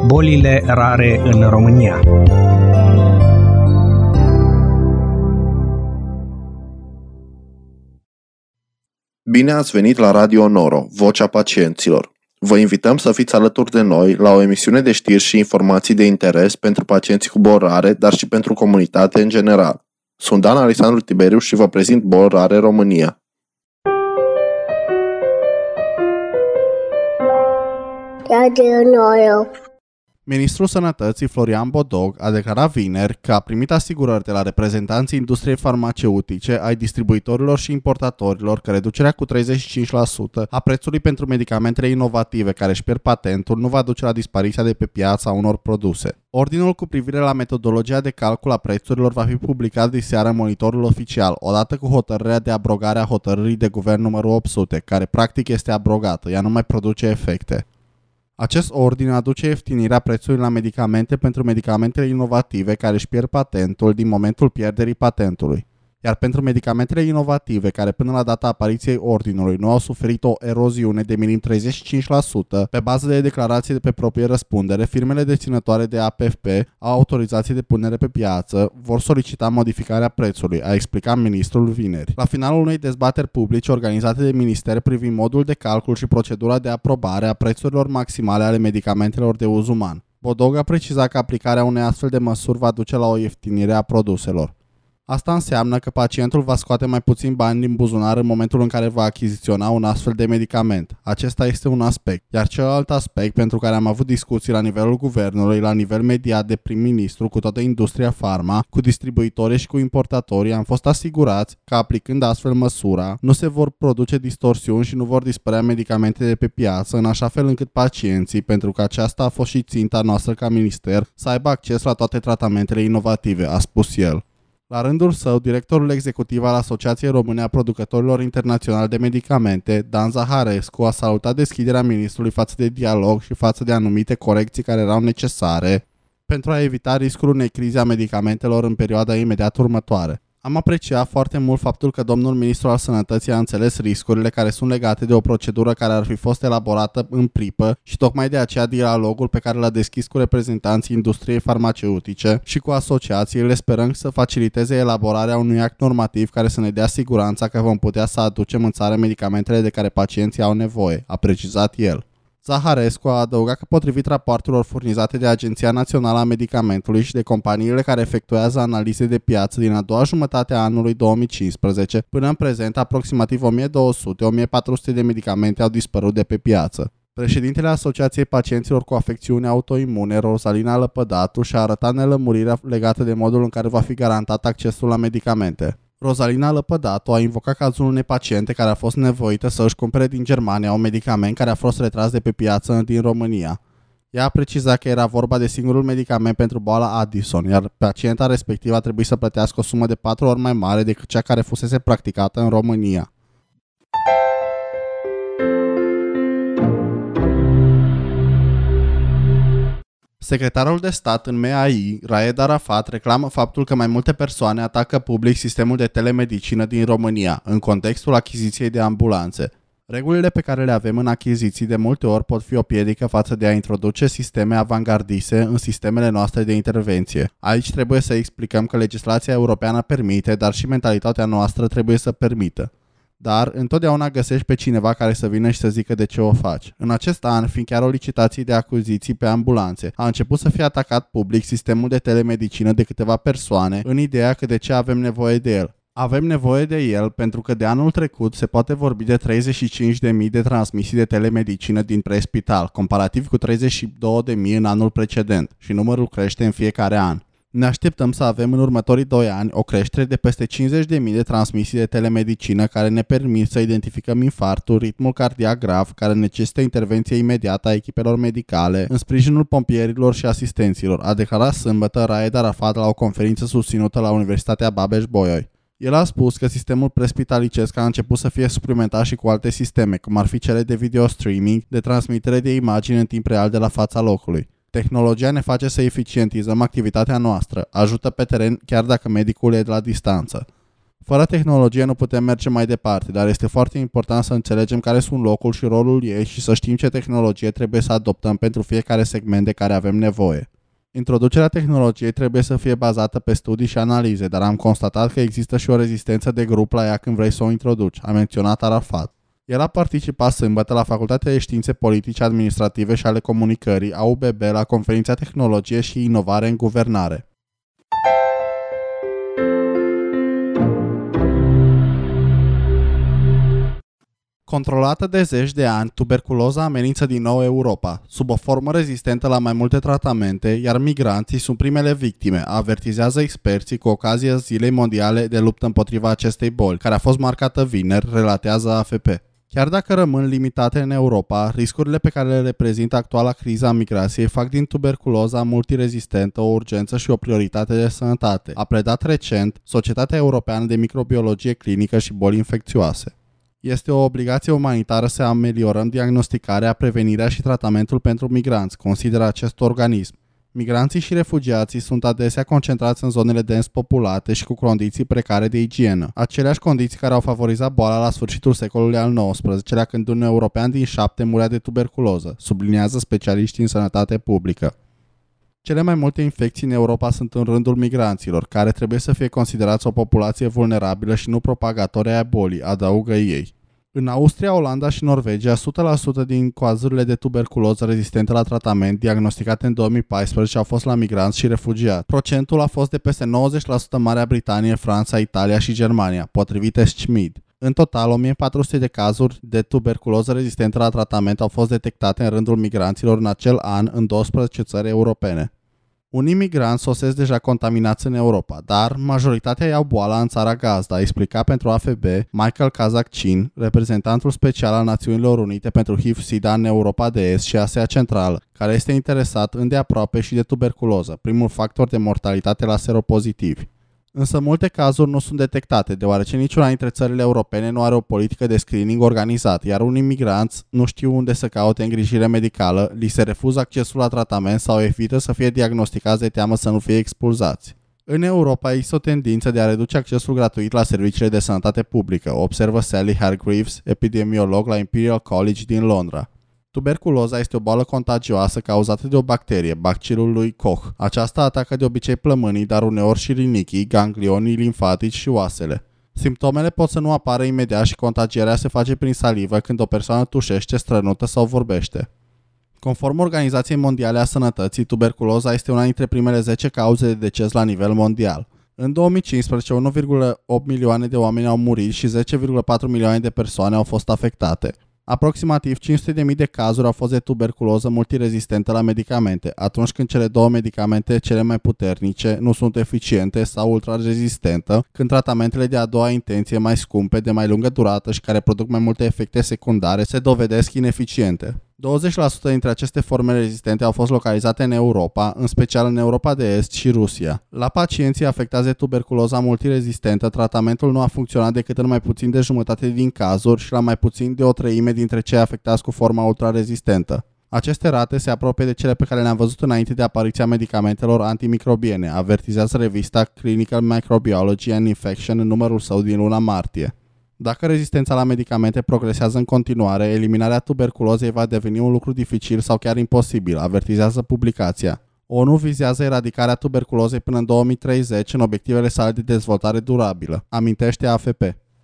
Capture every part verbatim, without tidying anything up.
Bolile rare în România. Bine ați venit la Radio Noro, Vocea Pacienților. Vă invităm să fiți alături de noi la o emisiune de știri și informații de interes pentru pacienții cu boli rare, dar și pentru comunitate în general. Sunt Dan Alexandru Tiberiu și vă prezint Boli Rare România. Radio Noro. Ministrul Sănătății, Florian Bodog, a declarat vineri că a primit asigurări de la reprezentanții industriei farmaceutice, ai distribuitorilor și importatorilor că reducerea cu treizeci și cinci la sută a prețului pentru medicamentele inovative care își pierd patentul nu va duce la dispariția de pe piață a unor produse. Ordinul cu privire la metodologia de calcul a prețurilor va fi publicat diseară în Monitorul Oficial, odată cu hotărârea de abrogare a hotărârii de guvern numărul opt sute, care practic este abrogată, ea nu mai produce efecte. Acest ordin aduce ieftinirea prețului la medicamente pentru medicamentele inovative care își pierd patentul din momentul pierderii patentului. Iar pentru medicamentele inovative care până la data apariției ordinului nu au suferit o eroziune de minim treizeci și cinci la sută, pe bază de declarație de pe proprie răspundere, firmele deținătoare de A P F P au autorizație de punere pe piață, vor solicita modificarea prețului, a explicat ministrul vineri. La finalul unei dezbateri publice organizate de minister privind modul de calcul și procedura de aprobare a prețurilor maximale ale medicamentelor de uz uman, Bodog a precizat că aplicarea unei astfel de măsuri va duce la o ieftinire a produselor. Asta înseamnă că pacientul va scoate mai puțin bani din buzunar în momentul în care va achiziționa un astfel de medicament. Acesta este un aspect. Iar celălalt aspect pentru care am avut discuții la nivelul guvernului, la nivel mediat de prim-ministru cu toată industria farma, cu distribuitorii și cu importatorii, am fost asigurați că aplicând astfel măsura, nu se vor produce distorsiuni și nu vor dispărea medicamente de pe piață, în așa fel încât pacienții, pentru că aceasta a fost și ținta noastră ca minister, să aibă acces la toate tratamentele inovative, a spus el. La rândul său, directorul executiv al Asociației Române a Producătorilor Internaționali de Medicamente, Dan Zaharescu, a salutat deschiderea ministrului față de dialog și față de anumite corecții care erau necesare pentru a evita riscul unei crize a medicamentelor în perioada imediat următoare. Am apreciat foarte mult faptul că domnul ministru al Sănătății a înțeles riscurile care sunt legate de o procedură care ar fi fost elaborată în pripă și tocmai de aceea dialogul pe care l-a deschis cu reprezentanții industriei farmaceutice și cu asociațiile sperăm să faciliteze elaborarea unui act normativ care să ne dea siguranța că vom putea să aducem în țară medicamentele de care pacienții au nevoie, a precizat el. Zaharescu a adăugat că potrivit rapoartelor furnizate de Agenția Națională a Medicamentului și de companiile care efectuează analize de piață din a doua jumătate a anului două mii cincisprezece, până în prezent aproximativ o mie două sute - o mie patru sute de medicamente au dispărut de pe piață. Președintele Asociației Pacienților cu Afecțiuni Autoimune, Rosalina Lăpădatu, și-a arătat nelămurirea legată de modul în care va fi garantat accesul la medicamente. Rosalina Lăpădatu a invocat cazul unei paciente care a fost nevoită să își cumpere din Germania un medicament care a fost retras de pe piață din România. Ea a precizat că era vorba de singurul medicament pentru boala Addison, iar pacienta respectivă a trebuit să plătească o sumă de patru ori mai mare decât cea care fusese practicată în România. Secretarul de stat în M A I, Raed Arafat, reclamă faptul că mai multe persoane atacă public sistemul de telemedicină din România, în contextul achiziției de ambulanțe. Regulile pe care le avem în achiziții de multe ori pot fi o piedică față de a introduce sisteme avangardiste în sistemele noastre de intervenție. Aici trebuie să explicăm că legislația europeană permite, dar și mentalitatea noastră trebuie să permită. Dar întotdeauna găsești pe cineva care să vină și să zică de ce o faci. În acest an, fiind chiar o licitație de achiziții pe ambulanțe, a început să fie atacat public sistemul de telemedicină de câteva persoane în ideea că de ce avem nevoie de el. Avem nevoie de el pentru că de anul trecut se poate vorbi de treizeci și cinci de mii de transmisii de telemedicină din prespital, comparativ cu treizeci și două de mii în anul precedent, și numărul crește în fiecare an. Ne așteptăm să avem în următorii doi ani o creștere de peste cincizeci de mii de transmisii de telemedicină care ne permit să identificăm infartul, ritmul cardiac grav, care necesită intervenție imediată a echipelor medicale în sprijinul pompierilor și asistenților, a declarat sâmbătă Raed Arafat la o conferință susținută la Universitatea Babeș-Bolyai. El a spus că sistemul prespitalicesc a început să fie suplimentat și cu alte sisteme, cum ar fi cele de video streaming, de transmitere de imagini în timp real de la fața locului. Tehnologia ne face să eficientizăm activitatea noastră, ajută pe teren chiar dacă medicul e de la distanță. Fără tehnologie nu putem merge mai departe, dar este foarte important să înțelegem care sunt locul și rolul ei și să știm ce tehnologie trebuie să adoptăm pentru fiecare segment de care avem nevoie. Introducerea tehnologiei trebuie să fie bazată pe studii și analize, dar am constatat că există și o rezistență de grup la ea când vrei să o introduci, a menționat Arafat. El a participat sâmbătă la Facultatea de Științe Politice, Administrative și ale Comunicării, A U B B, la conferința Tehnologie și Inovare în Guvernare. Controlată de zeci de ani, tuberculoza amenință din nou Europa, sub o formă rezistentă la mai multe tratamente, iar migranții sunt primele victime, avertizează experții cu ocazia Zilei Mondiale de luptă împotriva acestei boli, care a fost marcată vineri, relatează A F P. Chiar dacă rămân limitate în Europa, riscurile pe care le reprezintă actuala criza a migrației fac din tuberculoza multirezistentă o urgență și o prioritate de sănătate, a predat recent Societatea Europeană de Microbiologie Clinică și Boli Infecțioase. Este o obligație umanitară să ameliorăm diagnosticarea, prevenirea și tratamentul pentru migranți, consideră acest organism. Migranții și refugiații sunt adesea concentrați în zonele dens populate și cu condiții precare de igienă, aceleași condiții care au favorizat boala la sfârșitul secolului al nouăsprezecelea, când un european din șapte murea de tuberculoză, subliniază specialiștii în sănătate publică. Cele mai multe infecții în Europa sunt în rândul migranților, care trebuie să fie considerați o populație vulnerabilă și nu propagatori ai bolii, adaugă ei. În Austria, Olanda și Norvegia, o sută la sută din cazurile de tuberculoză rezistente la tratament diagnosticate în două mii paisprezece au fost la migranți și refugiați. Procentul a fost de peste nouăzeci la sută în Marea Britanie, Franța, Italia și Germania, potrivit ESCMID. În total, o mie patru sute de cazuri de tuberculoză rezistentă la tratament au fost detectate în rândul migranților în acel an în douăsprezece țări europene. Unii migranți sosesc deja contaminați în Europa, dar majoritatea iau boala în țara gazdă, a explicat pentru A F B Michael Kazakcin, reprezentantul special al Națiunilor Unite pentru H I V-SIDA în Europa de Est și Asia Centrală, care este interesat îndeaproape și de tuberculoză, primul factor de mortalitate la seropozitivi. Însă multe cazuri nu sunt detectate, deoarece niciuna dintre țările europene nu are o politică de screening organizat, iar unii migranți nu știu unde să caute îngrijire medicală, li se refuză accesul la tratament sau evită să fie diagnosticați de teamă să nu fie expulzați. În Europa există o tendință de a reduce accesul gratuit la serviciile de sănătate publică, observă Sally Hargreaves, epidemiolog la Imperial College din Londra. Tuberculoza este o boală contagioasă cauzată de o bacterie, bacilul lui Koch. Aceasta atacă de obicei plămânii, dar uneori și rinichii, ganglionii limfatici și oasele. Simptomele pot să nu apară imediat și contagierea se face prin salivă când o persoană tușește, strănută sau vorbește. Conform Organizației Mondiale a Sănătății, tuberculoza este una dintre primele zece cauze de deces la nivel mondial. În două mii cincisprezece, unu virgulă opt milioane de oameni au murit și zece virgulă patru milioane de persoane au fost afectate. Aproximativ cinci sute de mii de cazuri au fost de tuberculoză multirezistentă la medicamente, atunci când cele două medicamente cele mai puternice nu sunt eficiente sau ultrarezistentă, când tratamentele de a doua intenție mai scumpe, de mai lungă durată și care produc mai multe efecte secundare se dovedesc ineficiente. douăzeci la sută dintre aceste forme rezistente au fost localizate în Europa, în special în Europa de Est și Rusia. La pacienții afectați de tuberculoza multirezistentă, tratamentul nu a funcționat decât în mai puțin de jumătate din cazuri și la mai puțin de o treime dintre cei afectați cu forma ultrarezistentă. Aceste rate se apropie de cele pe care le-am văzut înainte de apariția medicamentelor antimicrobiene, avertizează revista Clinical Microbiology and Infection în numărul său din luna martie. Dacă rezistența la medicamente progresează în continuare, eliminarea tuberculozei va deveni un lucru dificil sau chiar imposibil, avertizează publicația. ONU vizează eradicarea tuberculozei până în două mii treizeci în obiectivele sale de dezvoltare durabilă, amintește A F P.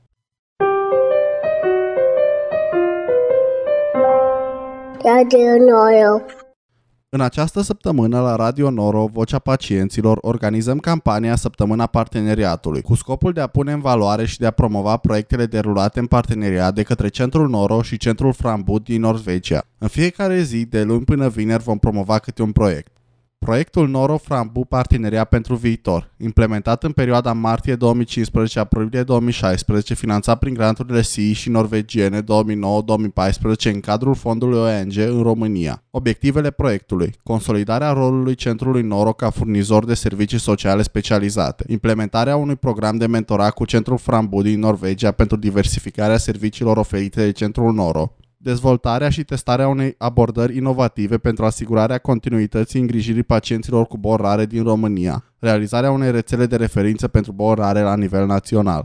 Radio Noro. În această săptămână la Radio Noro, Vocea Pacienților, organizăm campania Săptămâna Parteneriatului, cu scopul de a pune în valoare și de a promova proiectele derulate în parteneriat de către Centrul Noro și Centrul Frambu din Norvegia. În fiecare zi, de luni până vineri, vom promova câte un proiect. Proiectul Noro-Frambu Parteneriat pentru Viitor, implementat în perioada martie două mii cincisprezece-aprilie două mii șaisprezece, finanțat prin granturile S I I și norvegiene două mii nouă două mii paisprezece în cadrul fondului O N G în România. Obiectivele proiectului: consolidarea rolului Centrului Noro ca furnizor de servicii sociale specializate, implementarea unui program de mentorat cu Centrul Frambu din Norvegia pentru diversificarea serviciilor oferite de Centrul Noro, dezvoltarea și testarea unei abordări inovative pentru asigurarea continuității îngrijirii pacienților cu boli rare din România, realizarea unei rețele de referință pentru boli rare la nivel național.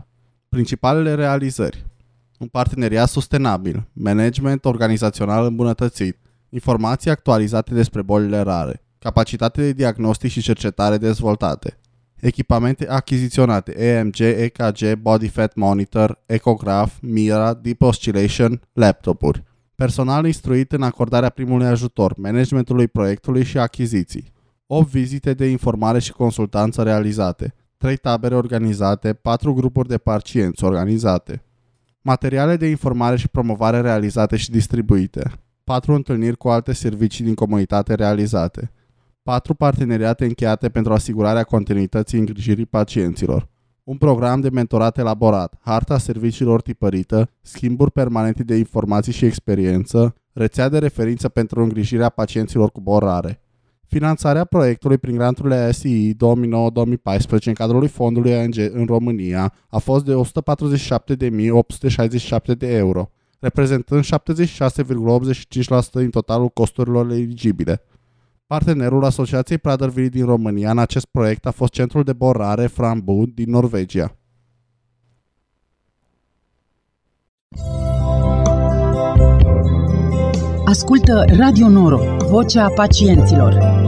Principalele realizări: un parteneriat sustenabil, management organizațional îmbunătățit, informații actualizate despre bolile rare, capacitate de diagnostic și cercetare dezvoltate, echipamente achiziționate E M G, E K G, Body Fat Monitor, ecograf, Mira, Deep Oscillation, laptopuri, personal instruit în acordarea primului ajutor, managementului proiectului și achiziții, opt vizite de informare și consultanță realizate, trei tabere organizate, patru grupuri de pacienți organizate, materiale de informare și promovare realizate și distribuite, patru întâlniri cu alte servicii din comunitate realizate, patru parteneriate încheiate pentru asigurarea continuității îngrijirii pacienților, un program de mentorat elaborat, harta serviciilor tipărită, schimburi permanente de informații și experiență, rețea de referință pentru îngrijirea pacienților cu boli rare. Finanțarea proiectului prin granturile A S I două mii nouă două mii paisprezece în cadrul fondului A N G în România a fost de o sută patruzeci și șapte de mii opt sute șaizeci și șapte de euro, reprezentând șaptezeci și șase virgulă optzeci și cinci la sută din totalul costurilor eligibile. Partenerul Asociației Praderville din România în acest proiect a fost Centrul de Boli Rare Frambu din Norvegia. Ascultă Radio Noro, vocea pacienților.